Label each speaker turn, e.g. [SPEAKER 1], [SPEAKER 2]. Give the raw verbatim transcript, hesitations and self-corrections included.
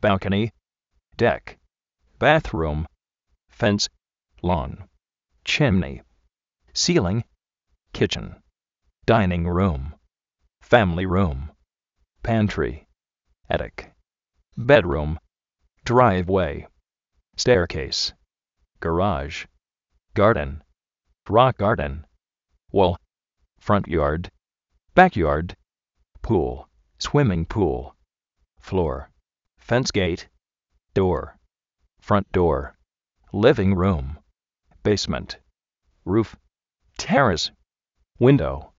[SPEAKER 1] balcony, deck, bathroom, fence, lawn, chimney, ceiling, kitchen, dining room, family room, pantry, attic, bedroom, driveway, staircase, garage, garden, rock garden, wall, front yard, backyard, pool, swimming pool, floor, fence gate, door, front door, living room, basement, roof, terrace, window.